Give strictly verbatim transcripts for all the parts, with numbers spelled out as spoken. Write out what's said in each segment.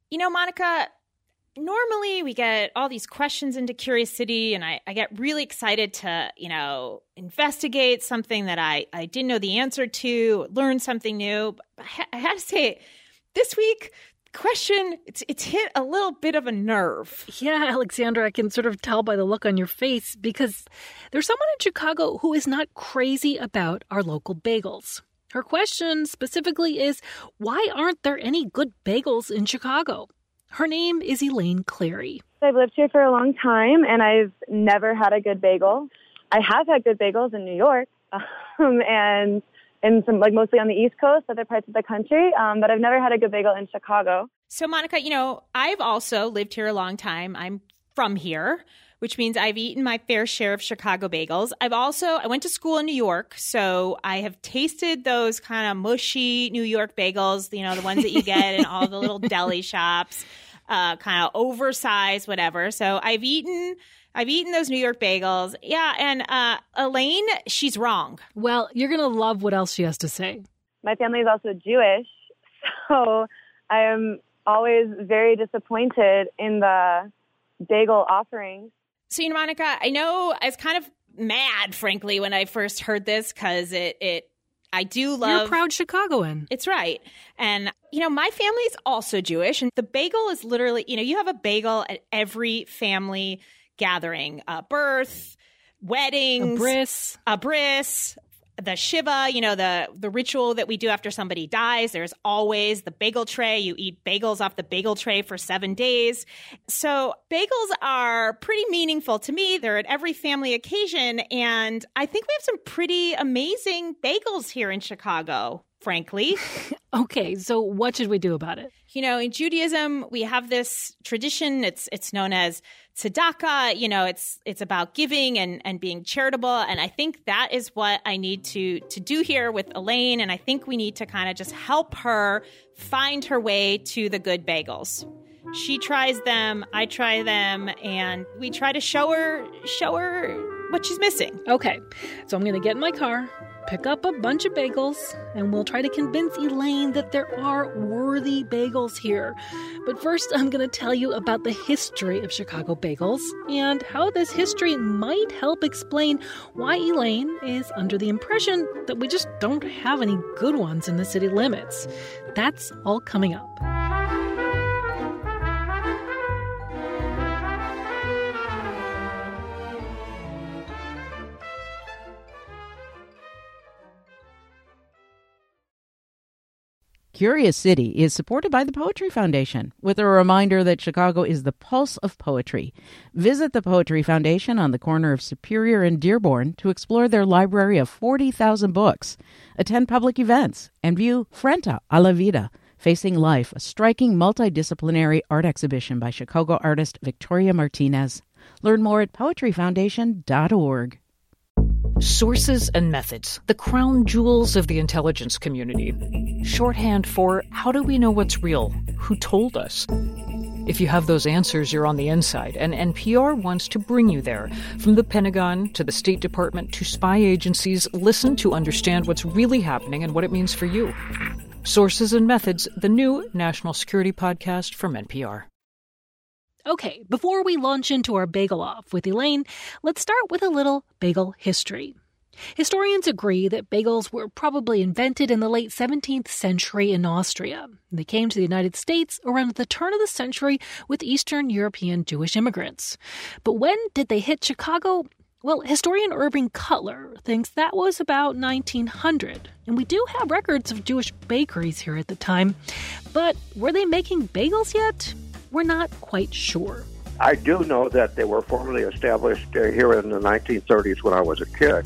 You know, Monica, normally we get all these questions into Curious City, and I, I get really excited to, you know, investigate something that I, I didn't know the answer to, learn something new. But I, ha- I had to say, this week, question, it's, it's hit a little bit of a nerve. Yeah, Alexandra, I can sort of tell by the look on your face, because there's someone in Chicago who is not crazy about our local bagels. Her question specifically is, why aren't there any good bagels in Chicago? Her name is Elaine Cleary. I've lived here for a long time, and I've never had a good bagel. I have had good bagels in New York, um, and in some, like mostly on the East Coast, other parts of the country, um, but I've never had a good bagel in Chicago. So, Monica, you know, I've also lived here a long time. I'm from here, which means I've eaten my fair share of Chicago bagels. I've also, I went to school in New York, so I have tasted those kind of mushy New York bagels, you know, the ones that you get in all the little deli shops, uh, kind of oversized, whatever. So I've eaten, I've eaten those New York bagels. Yeah, and uh, Elaine, she's wrong. Well, you're going to love what else she has to say. My family is also Jewish, so I am always very disappointed in the bagel offerings. So, you know, Monica, I know I was kind of mad, frankly, when I first heard this, because it, it, I do love... You're a proud Chicagoan. It's right. And, you know, my family is also Jewish, and the bagel is literally, you know, you have a bagel at every family gathering, a birth, weddings. A bris. A bris. The Shiva, you know, the, the ritual that we do after somebody dies. There's always the bagel tray. You eat bagels off the bagel tray for seven days. So bagels are pretty meaningful to me. They're at every family occasion. And I think we have some pretty amazing bagels here in Chicago, frankly. Okay, so what should we do about it? You know, in Judaism, we have this tradition. It's it's known as tzedakah. You know, it's it's about giving and, and being charitable. And I think that is what I need to to do here with Elaine. And I think we need to kind of just help her find her way to the good bagels. She tries them, I try them, and we try to show her show her what she's missing. Okay, so I'm going to get in my car, pick up a bunch of bagels, and we'll try to convince Elaine that there are worthy bagels here. But first, I'm going to tell you about the history of Chicago bagels and how this history might help explain why Elaine is under the impression that we just don't have any good ones in the city limits. That's all coming up. Curious City is supported by the Poetry Foundation, with a reminder that Chicago is the pulse of poetry. Visit the Poetry Foundation on the corner of Superior and Dearborn to explore their library of forty thousand books, attend public events, and view Frente a la Vida, Facing Life, a striking multidisciplinary art exhibition by Chicago artist Victoria Martinez. Learn more at poetry foundation dot org. Sources and methods, the crown jewels of the intelligence community. Shorthand for how do we know what's real? Who told us? If you have those answers, you're on the inside, and N P R wants to bring you there. From the Pentagon to the State Department to spy agencies, listen to understand what's really happening and what it means for you. Sources and Methods, the new national security podcast from N P R. Okay, before we launch into our bagel off with Elaine, let's start with a little bagel history. Historians agree that bagels were probably invented in the late seventeenth century in Austria. They came to the United States around the turn of the century with Eastern European Jewish immigrants. But when did they hit Chicago? Well, historian Irving Cutler thinks that was about nineteen hundred, and we do have records of Jewish bakeries here at the time. But were they making bagels yet? We're not quite sure. I do know that they were formally established uh, here in the nineteen thirties when I was a kid.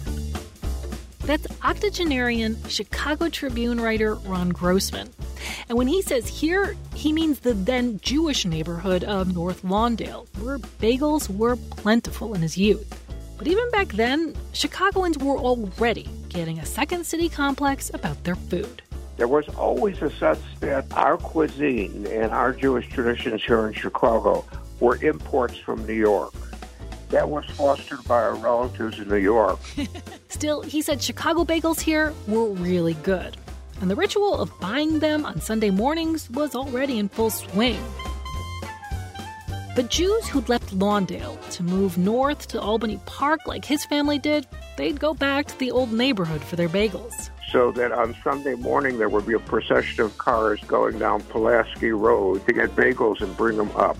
That's octogenarian Chicago Tribune writer Ron Grossman. And when he says here, he means the then Jewish neighborhood of North Lawndale, where bagels were plentiful in his youth. But even back then, Chicagoans were already getting a second city complex about their food. There was always a sense that our cuisine and our Jewish traditions here in Chicago were imports from New York. That was fostered by our relatives in New York. Still, he said Chicago bagels here were really good. And the ritual of buying them on Sunday mornings was already in full swing. But Jews who'd left Lawndale to move north to Albany Park like his family did, they'd go back to the old neighborhood for their bagels. So that on Sunday morning there would be a procession of cars going down Pulaski Road to get bagels and bring them up.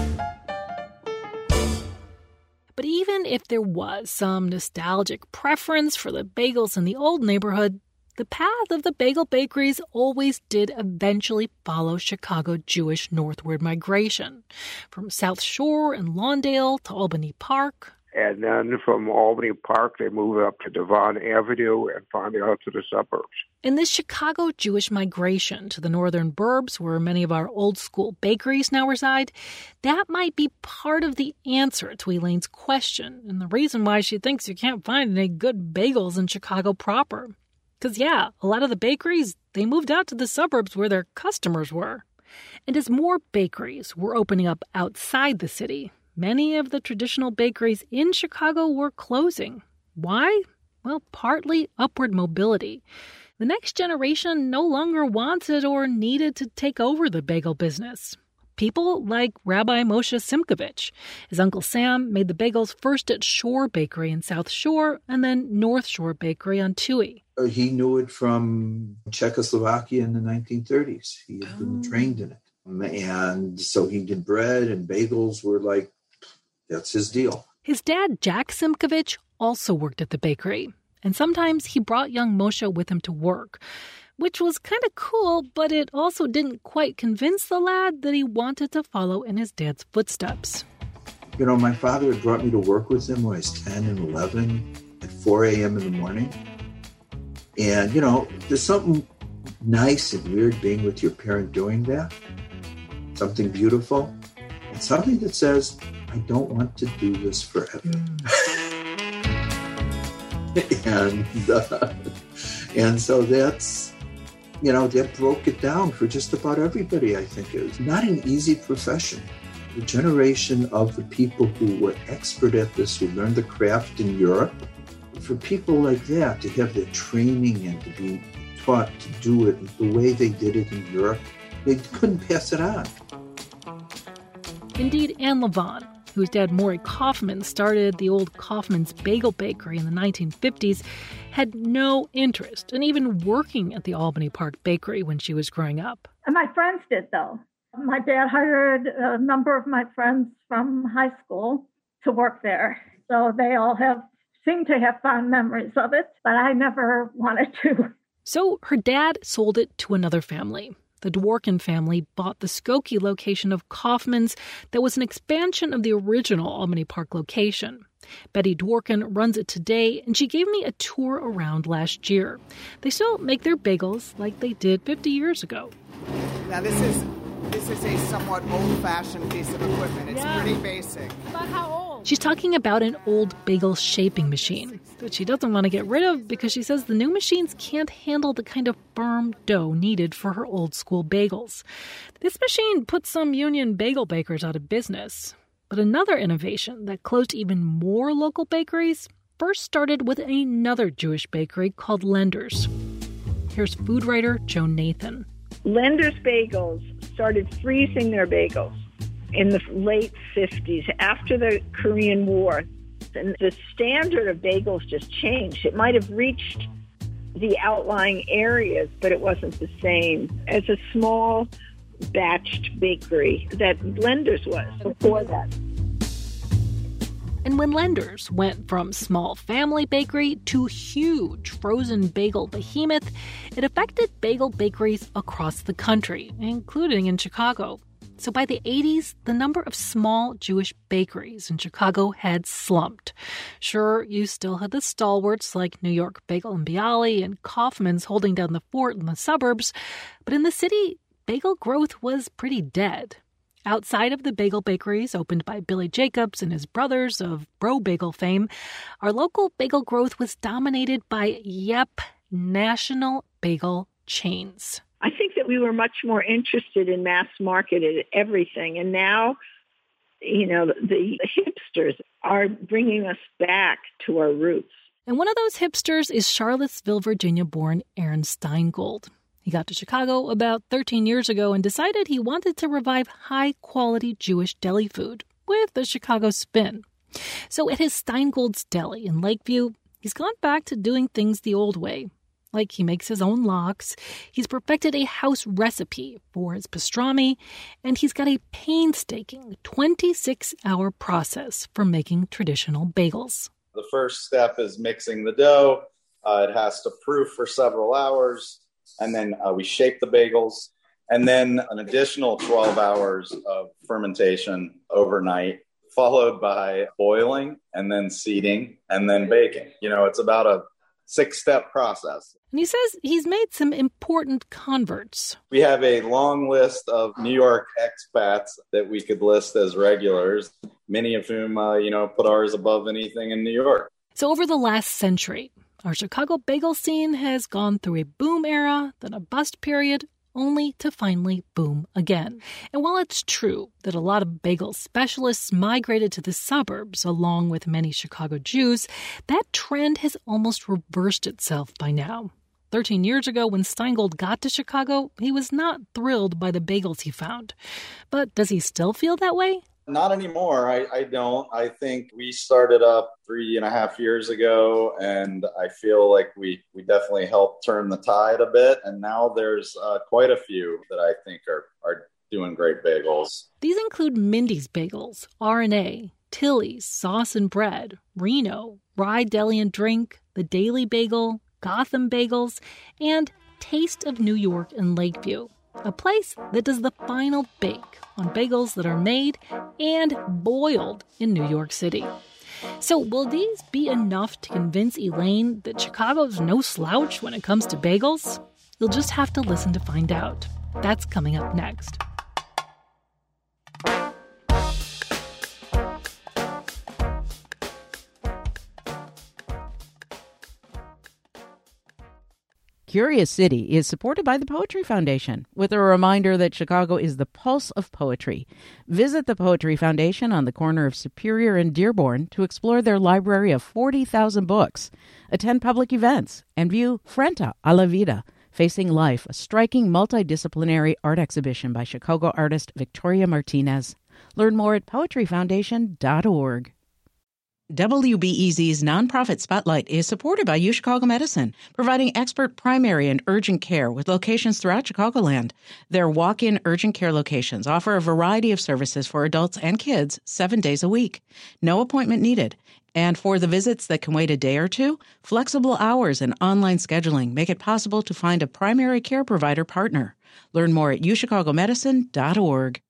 But even if there was some nostalgic preference for the bagels in the old neighborhood, the path of the bagel bakeries always did eventually follow Chicago Jewish northward migration, from South Shore and Lawndale to Albany Park. And then from Albany Park, they moved up to Devon Avenue and finally out to the suburbs. In this Chicago Jewish migration to the northern burbs, where many of our old-school bakeries now reside, that might be part of the answer to Elaine's question and the reason why she thinks you can't find any good bagels in Chicago proper. Because, yeah, a lot of the bakeries, they moved out to the suburbs where their customers were. And as more bakeries were opening up outside the city, many of the traditional bakeries in Chicago were closing. Why? Well, partly upward mobility. The next generation no longer wanted or needed to take over the bagel business. People like Rabbi Moshe Simkovich. His Uncle Sam made the bagels first at Shore Bakery in South Shore and then North Shore Bakery on Touhy. He knew it from Czechoslovakia in the nineteen thirties. He had been oh. trained in it. And so he did bread, and bagels were like, that's his deal. His dad, Jack Simkovich, also worked at the bakery. And sometimes he brought young Moshe with him to work, which was kind of cool, but it also didn't quite convince the lad that he wanted to follow in his dad's footsteps. You know, my father had brought me to work with him when I was ten and eleven at four a.m. in the morning. And, you know, there's something nice and weird being with your parent doing that. Something beautiful. And something that says, I don't want to do this forever. and, uh, and so that's, you know, that broke it down for just about everybody, I think. It was not an easy profession. The generation of the people who were expert at this, who learned the craft in Europe, for people like that to have the training and to be taught to do it the way they did it in Europe, they couldn't pass it on. Indeed, Anne Levon, whose dad Maury Kaufman started the old Kaufman's Bagel Bakery in the nineteen fifties, had no interest in even working at the Albany Park Bakery when she was growing up. And my friends did, though. My dad hired a number of my friends from high school to work there. So they all have seem to have fond memories of it, but I never wanted to. So her dad sold it to another family. The Dworkin family bought the Skokie location of Kaufman's that was an expansion of the original Albany Park location. Betty Dworkin runs it today, and she gave me a tour around last year. They still make their bagels like they did fifty years ago. Now this is this is a somewhat old-fashioned piece of equipment. It's yeah. pretty basic. About how old? She's talking about an old bagel shaping machine that she doesn't want to get rid of because she says the new machines can't handle the kind of firm dough needed for her old-school bagels. This machine put some union bagel bakers out of business. But another innovation that closed even more local bakeries first started with another Jewish bakery called Lender's. Here's food writer Joan Nathan. Lender's Bagels started freezing their bagels in the late fifties after the Korean War. And the standard of bagels just changed. It might have reached the outlying areas, but it wasn't the same as a small batched bakery that Lender's was before that. And when Lender's went from small family bakery to huge frozen bagel behemoth, it affected bagel bakeries across the country, including in Chicago. So by the eighties, the number of small Jewish bakeries in Chicago had slumped. Sure, you still had the stalwarts like New York Bagel and Bialy and Kaufman's holding down the fort in the suburbs, but in the city, bagel growth was pretty dead. Outside of the bagel bakeries opened by Billy Jacobs and his brothers of Bro Bagel fame, our local bagel growth was dominated by, yep, national bagel chains. I think that we were much more interested in mass marketed everything. And now, you know, the hipsters are bringing us back to our roots. And one of those hipsters is Charlottesville, Virginia-born Aaron Steingold. He got to Chicago about thirteen years ago and decided he wanted to revive high-quality Jewish deli food with a Chicago spin. So at his Steingold's Deli in Lakeview, he's gone back to doing things the old way. Like he makes his own lox, he's perfected a house recipe for his pastrami, and he's got a painstaking twenty-six hour process for making traditional bagels. The first step is mixing the dough. Uh, it has to proof for several hours, and then uh, we shape the bagels, and then an additional twelve hours of fermentation overnight, followed by boiling, and then seeding, and then baking. You know, it's about a six-step process. And he says he's made some important converts. We have a long list of New York expats that we could list as regulars, many of whom, uh, you know, put ours above anything in New York. So over the last century, our Chicago bagel scene has gone through a boom era, then a bust period, only to finally boom again. And while it's true that a lot of bagel specialists migrated to the suburbs along with many Chicago Jews, that trend has almost reversed itself by now. Thirteen years ago, when Steingold got to Chicago, he was not thrilled by the bagels he found. But does he still feel that way? Not anymore. I, I don't. I think we started up three and a half years ago, and I feel like we, we definitely helped turn the tide a bit. And now there's uh, quite a few that I think are, are doing great bagels. These include Mindy's Bagels, R and A, Tilly's Sauce and Bread, Reno, Rye Deli and Drink, The Daily Bagel, Gotham Bagels, and Taste of New York in Lakeview, a place that does the final bake on bagels that are made and boiled in New York City. So will these be enough to convince Elaine that Chicago's no slouch when it comes to bagels? You'll just have to listen to find out. That's coming up next. Curious City is supported by the Poetry Foundation, with a reminder that Chicago is the pulse of poetry. Visit the Poetry Foundation on the corner of Superior and Dearborn to explore their library of forty thousand books, attend public events, and view Frente a la Vida, Facing Life, a striking multidisciplinary art exhibition by Chicago artist Victoria Martinez. Learn more at poetry foundation dot org. W B E Z's nonprofit Spotlight is supported by UChicago Medicine, providing expert primary and urgent care with locations throughout Chicagoland. Their walk-in urgent care locations offer a variety of services for adults and kids seven days a week. No appointment needed. And for the visits that can wait a day or two, flexible hours and online scheduling make it possible to find a primary care provider partner. Learn more at u chicago medicine dot org.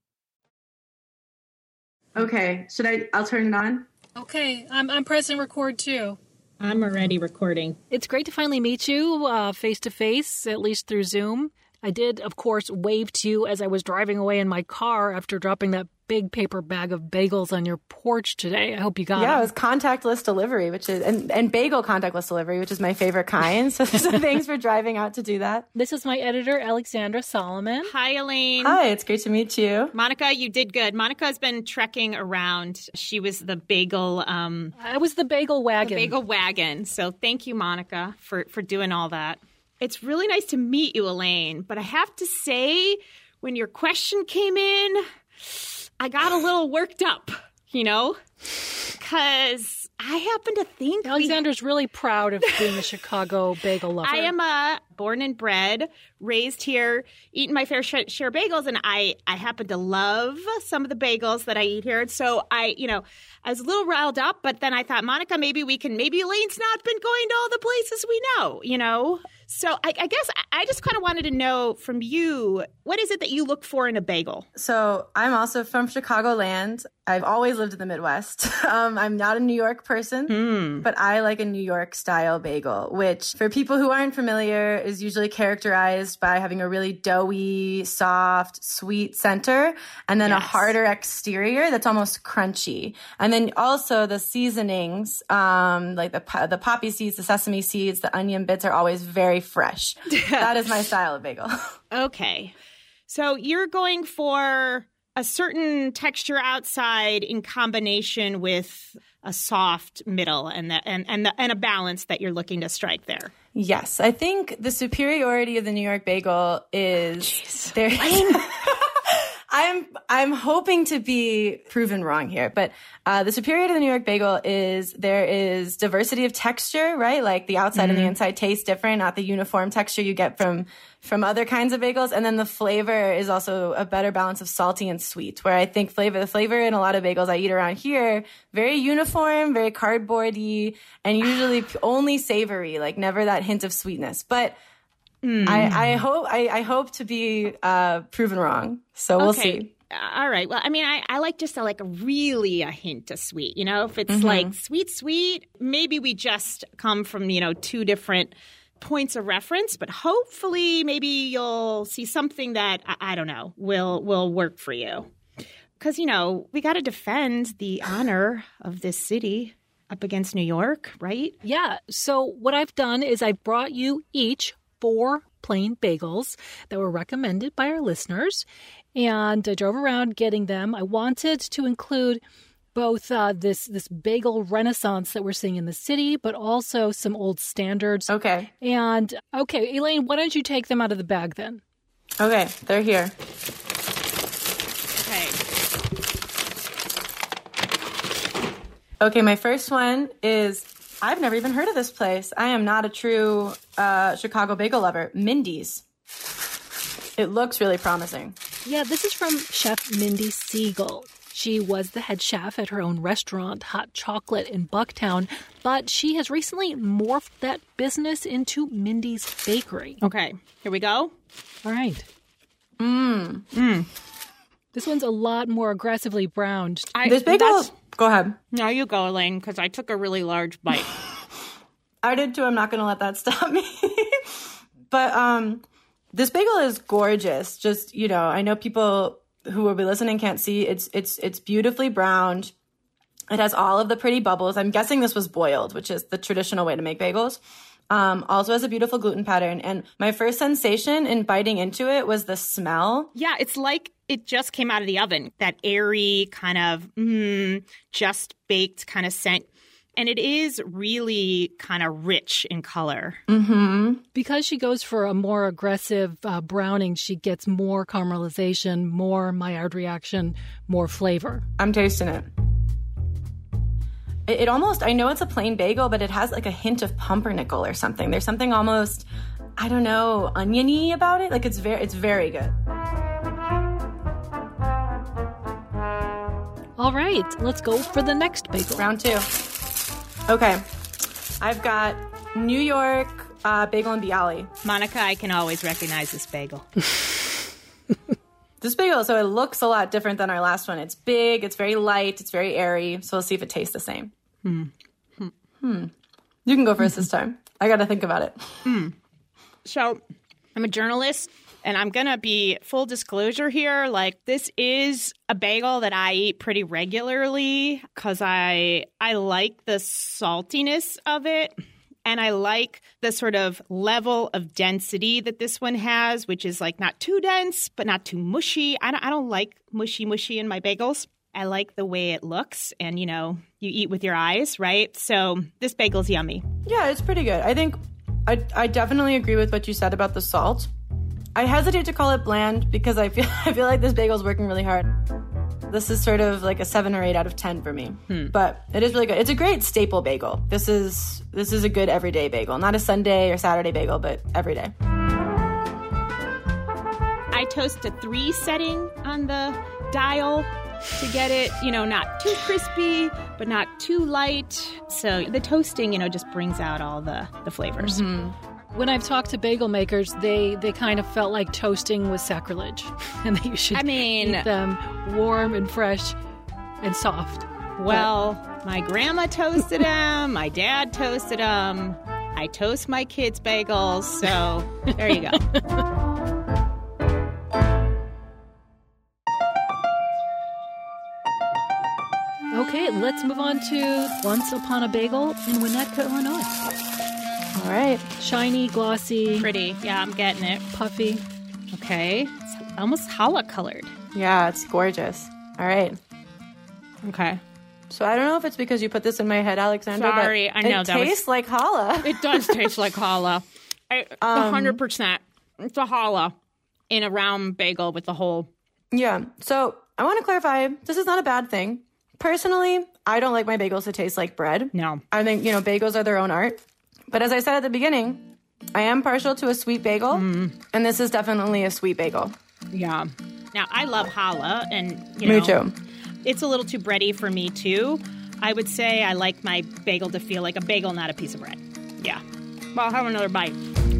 Okay, should I, I'll turn it on? Okay, I'm I'm pressing record too. I'm already recording. It's great to finally meet you uh, face to face, at least through Zoom. I did, of course, wave to you as I was driving away in my car after dropping that big paper bag of bagels on your porch today. I hope you got it. Yeah, them. It was contactless delivery, which is and, and bagel contactless delivery, which is my favorite kind. So, so thanks for driving out to do that. This is my editor, Alexandra Solomon. Hi, Elaine. Hi, it's great to meet you. Monica, you did good. Monica's been trekking around. She was the bagel. Um, I was the bagel wagon. The bagel wagon. So thank you, Monica, for, for doing all that. It's really nice to meet you, Elaine. But I have to say, when your question came in, I got a little worked up, you know, because I happen to think Alexandra's we... really proud of being a Chicago bagel lover. I am a born and bred, raised here, eating my fair share of bagels, and I, I happen to love some of the bagels that I eat here. So I, you know, I was a little riled up, but then I thought, Monica, maybe we can, maybe Elaine's not been going to all the places we know, you know. So I, I guess I just kind of wanted to know from you, what is it that you look for in a bagel? So I'm also from Chicagoland. I've always lived in the Midwest. Um, I'm not a New York person, mm. but I like a New York style bagel, which for people who aren't familiar is usually characterized by having a really doughy, soft, sweet center, and then yes. a harder exterior that's almost crunchy. And then also the seasonings, um, like the the poppy seeds, the sesame seeds, the onion bits are always very fresh. That is my style of bagel. Okay. So you're going for a certain texture outside in combination with a soft middle and the, and and, the, and a balance that you're looking to strike there. Yes, I think the superiority of the New York bagel is there. I'm I'm hoping to be proven wrong here, but uh, the superiority of the New York bagel is there is diversity of texture, right? Like the outside mm-hmm. and the inside taste different, not the uniform texture you get from from other kinds of bagels. And then the flavor is also a better balance of salty and sweet, where I think flavor the flavor in a lot of bagels I eat around here, very uniform, very cardboardy, and usually only savory, like never that hint of sweetness. But Mm. I, I hope I, I hope to be uh, proven wrong. So we'll okay. see. All right. Well, I mean, I, I like just a, like a really a hint of sweet. You know, if it's mm-hmm. like sweet, sweet, maybe we just come from, you know, two different points of reference. But hopefully, maybe you'll see something that I, I don't know will will work for you. Because, you know, we got to defend the honor of this city up against New York, right? Yeah. So what I've done is I brought you each four plain bagels that were recommended by our listeners, and I drove around getting them. I wanted to include both uh, this this bagel renaissance that we're seeing in the city, but also some old standards. Okay. And, okay, Elaine, why don't you take them out of the bag then? Okay, they're here. Okay. Okay, my first one is... I've never even heard of this place. I am not a true uh, Chicago bagel lover. Mindy's. It looks really promising. Yeah, this is from Chef Mindy Siegel. She was the head chef at her own restaurant, Hot Chocolate, in Bucktown, but she has recently morphed that business into Mindy's Bakery. Okay, here we go. All right. Mmm. Mmm. This one's a lot more aggressively browned. I, this bagel... Go ahead. No, you go, Elaine, because I took a really large bite. I did too. I'm not going to let that stop me. But um, this bagel is gorgeous. Just, you know, I know people who will be listening can't see. It's it's it's beautifully browned. It has all of the pretty bubbles. I'm guessing this was boiled, which is the traditional way to make bagels. Um, also has a beautiful gluten pattern. And my first sensation in biting into it was the smell. Yeah, it's like it just came out of the oven. That airy kind of mm, just baked kind of scent. And it is really kind of rich in color. Mm-hmm. Because she goes for a more aggressive uh, browning, she gets more caramelization, more Maillard reaction, more flavor. I'm tasting it. It almost, I know it's a plain bagel, but it has like a hint of pumpernickel or something. There's something almost, I don't know, oniony about it. Like it's very, it's very good. All right, let's go for the next bagel. Round two. Okay, I've got New York uh, Bagel and Bialy. Monica, I can always recognize this bagel. This bagel, so it looks a lot different than our last one. It's big, it's very light, it's very airy. So we'll see if it tastes the same. Hmm. Hmm. hmm. You can go first this time. I got to think about it. Hmm. So I'm a journalist, and I'm going to be full disclosure here. Like, this is a bagel that I eat pretty regularly because I I like the saltiness of it. And I like the sort of level of density that this one has, which is like not too dense, but not too mushy. I don't, I don't like mushy, mushy in my bagels. I like the way it looks. And, you know, you eat with your eyes, right? So this bagel's yummy. Yeah, it's pretty good. I think I, I definitely agree with what you said about the salt. I hesitate to call it bland because I feel I feel like this bagel's working really hard. This is sort of like a seven or eight out of ten for me, hmm. but it is really good. It's a great staple bagel. This is this is a good everyday bagel, not a Sunday or Saturday bagel, but every day. I toast a three setting on the dial to get it, you know, not too crispy, but not too light. So the toasting, you know, just brings out all the, the flavors. Mm-hmm. When I've talked to bagel makers, they, they kind of felt like toasting was sacrilege and that you should I mean, eat them warm and fresh and soft. Well, but my grandma toasted them. My dad toasted them. I toast my kids' bagels. So there you go. Okay, let's move on to Once Upon a Bagel in Winnetka, Illinois. All right. Shiny, glossy. Pretty. Yeah, I'm getting it. Puffy. Okay. It's almost challah colored. Yeah, it's gorgeous. All right. Okay. So I don't know if it's because you put this in my head, Alexandra. Sorry, but I know it that tastes was... like challah. It does taste like challah. I, Um, one hundred percent. It's a challah in a round bagel with the whole... Yeah. So I want to clarify, this is not a bad thing. Personally, I don't like my bagels to taste like bread. No. I think, you know, bagels are their own art. But as I said at the beginning, I am partial to a sweet bagel, mm. and this is definitely a sweet bagel. Yeah. Now, I love challah, and, you know... Me too. It's a little too bready for me, too. I would say I like my bagel to feel like a bagel, not a piece of bread. Yeah. Well, I'll have another bite.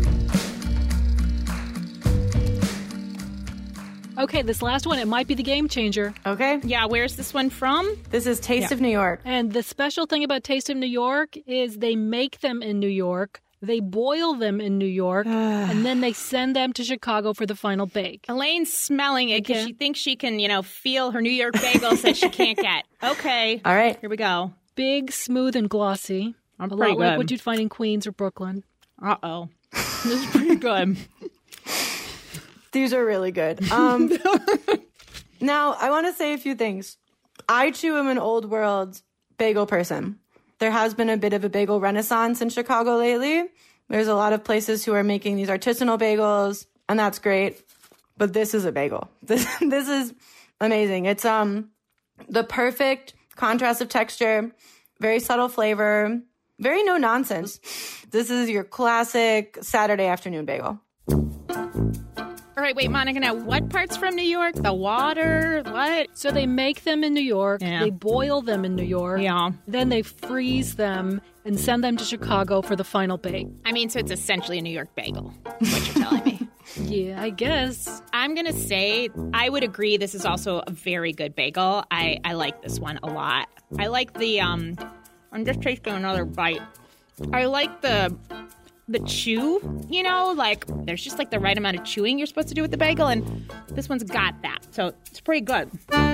Okay, this last one, it might be the game changer. Okay. Yeah, where's this one from? This is Taste Yeah. of New York. And the special thing about Taste of New York is they make them in New York, they boil them in New York, and then they send them to Chicago for the final bake. Elaine's smelling it because Okay. she thinks she can, you know, feel her New York bagels that she can't get. Okay. All right. Here we go. Big, smooth, and glossy. I'm a pretty lot like good. what you'd find in Queens or Brooklyn. Uh-oh. This is pretty good. These are really good. Um, now, I want to say a few things. I, too, am an old world bagel person. There has been a bit of a bagel renaissance in Chicago lately. There's a lot of places who are making these artisanal bagels, and that's great. But this is a bagel. This, this is amazing. It's um the perfect contrast of texture, very subtle flavor, very no nonsense. This is your classic Saturday afternoon bagel. All right, wait, Monica, now what part's from New York? The water? What? So they make them in New York, Yeah. they boil them in New York, Yeah. then they freeze them and send them to Chicago for the final bake. I mean, so it's essentially a New York bagel, is what you're telling me. Yeah, I guess. I'm going to say I would agree this is also a very good bagel. I, I like this one a lot. I like the, um, I'm just tasting another bite. I like the, the chew, you know, like there's just like the right amount of chewing you're supposed to do with the bagel, and this one's got that. So it's pretty good.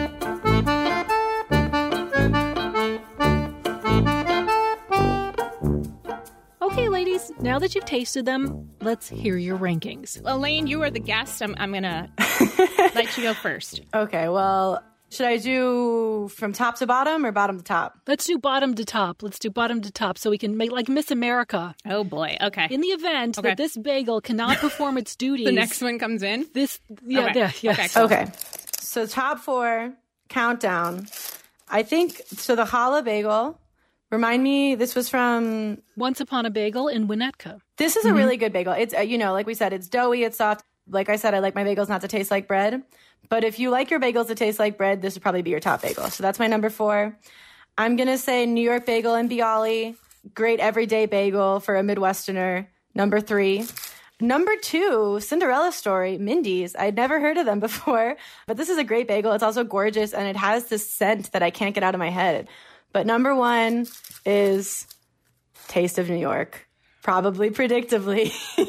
Okay, ladies, now that you've tasted them, let's hear your rankings. Elaine, you are the guest. I'm, I'm going to let you go first. Okay, well, should I do from top to bottom or bottom to top? Let's do bottom to top. Let's do bottom to top so we can make like Miss America. Oh, boy. Okay. In the event Okay. that this bagel cannot perform its duties. The next one comes in? This, yeah, Okay. yeah, yes. Okay, cool. Okay, so top four, countdown. I think, so the challah bagel, remind me, this was from... Once Upon a Bagel in Winnetka. This is a really good bagel. It's, uh, you know, like we said, it's doughy, it's soft. Like I said, I like my bagels not to taste like bread. But if you like your bagels to taste like bread, this would probably be your top bagel. So that's my number four. I'm going to say New York Bagel and Bialy. Great everyday bagel for a Midwesterner. Number three. Number two, Cinderella Story, Mindy's. I'd never heard of them before, but this is a great bagel. It's also gorgeous, and it has this scent that I can't get out of my head. But number one is Taste of New York. Probably predictably.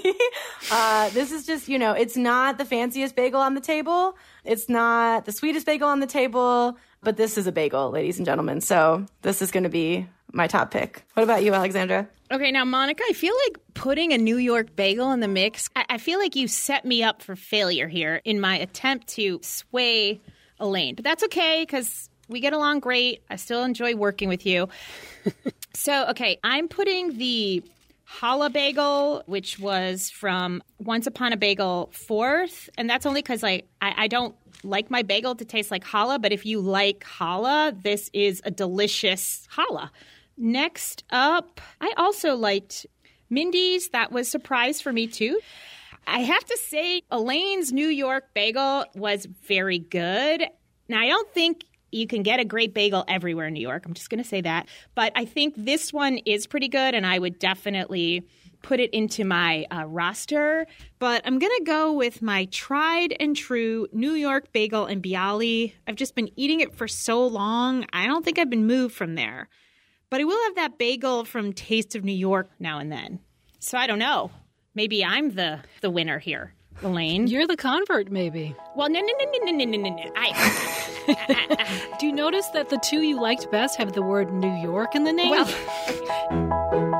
uh, this is just, you know, it's not the fanciest bagel on the table. It's not the sweetest bagel on the table, but this is a bagel, ladies and gentlemen. So this is going to be my top pick. What about you, Alexandra? Okay, now, Monica, I feel like putting a New York bagel in the mix, I, I feel like you set me up for failure here in my attempt to sway Elaine. But that's okay, because we get along great. I still enjoy working with you. So, okay, I'm putting the challah bagel, which was from Once Upon a Bagel, fourth. And that's only because like, I, I don't like my bagel to taste like challah. But if you like challah, this is a delicious challah. Next up, I also liked Mindy's. That was a surprise for me, too. I have to say, Elaine's New York bagel was very good. Now, I don't think you can get a great bagel everywhere in New York. I'm just going to say that. But I think this one is pretty good, and I would definitely put it into my uh, roster. But I'm going to go with my tried and true New York Bagel and Bialy. I've just been eating it for so long. I don't think I've been moved from there. But I will have that bagel from Taste of New York now and then. So I don't know. Maybe I'm the, the winner here, Elaine. You're the convert, maybe. Well, no, no, no, no, no, no, no, no. I... Do you notice that the two you liked best have the word New York in the name? Well...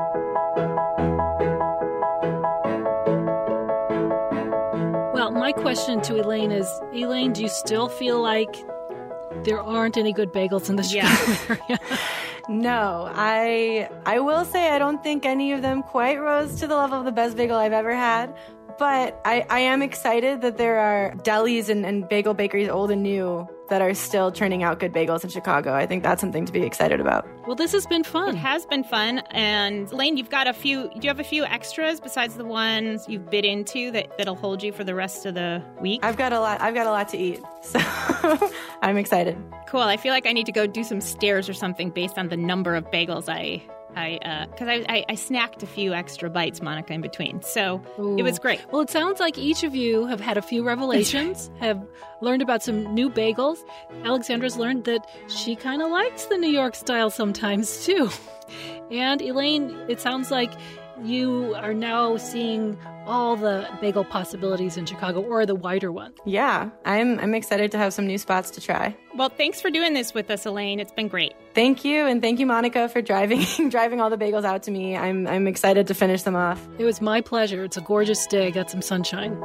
Well, my question question to Elaine is, Elaine, do you still feel like there aren't any good bagels in the Chicago area? No, I I will say I don't think any of them quite rose to the level of the best bagel I've ever had. But I, I am excited that there are delis and, and bagel bakeries, old and new, that are still churning out good bagels in Chicago. I think that's something to be excited about. Well, this has been fun. It has been fun. And Elaine, you've got a few, do you have a few extras besides the ones you've bid into that, that'll hold you for the rest of the week? I've got a lot, I've got a lot to eat. So I'm excited. Cool. I feel like I need to go do some stairs or something based on the number of bagels I I because uh, I, I I snacked a few extra bites, Monica, in between. So Ooh. It was great. Well, it sounds like each of you have had a few revelations, have learned about some new bagels. Alexandra's learned that she kind of likes the New York style sometimes, too. And Elaine, it sounds like you are now seeing all the bagel possibilities in Chicago, or the wider one. Yeah, I'm I'm excited to have some new spots to try. Well, thanks for doing this with us, Elaine. It's been great. Thank you, and thank you, Monica, for driving driving all the bagels out to me. I'm I'm excited to finish them off. It was my pleasure. It's a gorgeous day. Got some sunshine.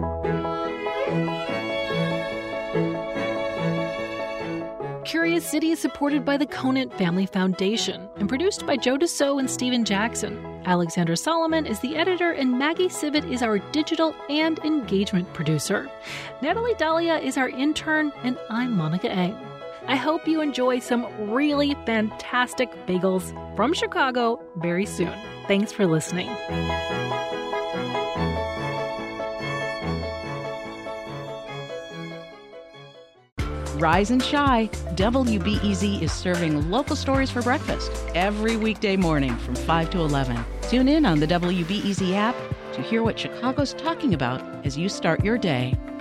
Curious City is supported by the Conant Family Foundation and produced by Joe Dassault and Steven Jackson. Alexandra Solomon is the editor, and Maggie Sivit is our digital and engagement producer. Natalie Dahlia is our intern, and I'm Monica Eng. I hope you enjoy some really fantastic bagels from Chicago very soon. Thanks for listening. Rise and shine. W B E Z is serving local stories for breakfast every weekday morning from five to eleven. Tune in on the W B E Z app to hear what Chicago's talking about as you start your day.